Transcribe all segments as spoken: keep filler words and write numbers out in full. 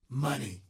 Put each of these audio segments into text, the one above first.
money.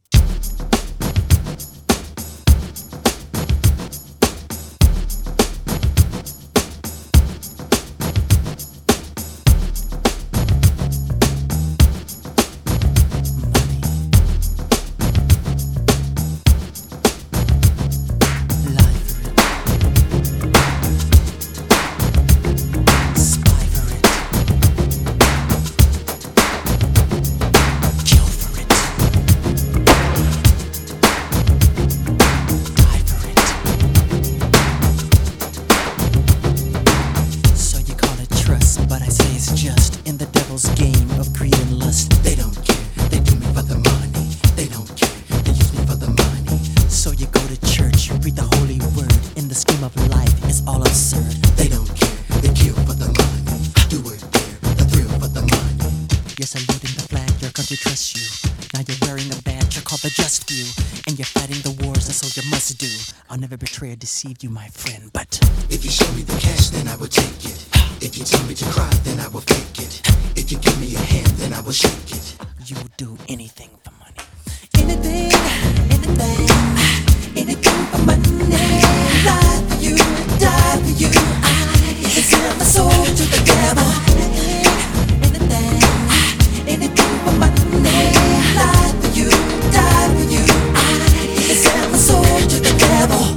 But I say it's just in the devil's game of greed and lust. They don't care, they do me for the money. They don't care, they use me for the money. So you go to church, you read the holy word. In the scheme of life, it's all absurd. They don't care, they kill for the money. Do it there, the thrill for the money. You're saluting the flag, your country trusts you. Now you're wearing a badge, you're called the just few. And you're fighting the wars, that's all you must do. I'll never betray or deceive you, my friend, but if you show me the cash, then I will take it. If you tell me to cry, then I will fake it. If you give me a hand, then I will shake it. You will do anything for money. Anything, anything, anything for money. Lie for you, die for you. I can sell my soul to the devil. Anything, anything, anything for money. Lie for you, die for you. I can sell my soul to the devil.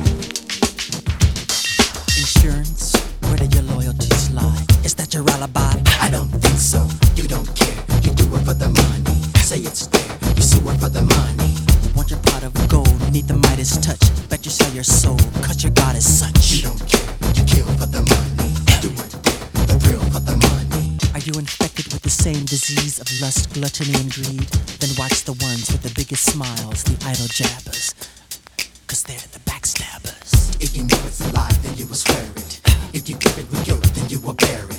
Insurance, where do your loyalties lie? Is that your alibi? I don't think so, you don't care. You do it for the money. Say it's there, you sue it for the money. Want your pot of gold, need the Midas touch. Bet you sell your soul, cause your God is such. You don't care, you kill for the money. Do it there, the thrill for the money. Are you infected with the same disease of lust, gluttony, and greed? Then watch the ones with the biggest smiles, the idle jabbers. Cause they're the backstabbers. If you know it's a lie, then you will swear it. If you give it with guilt, then you will bear it.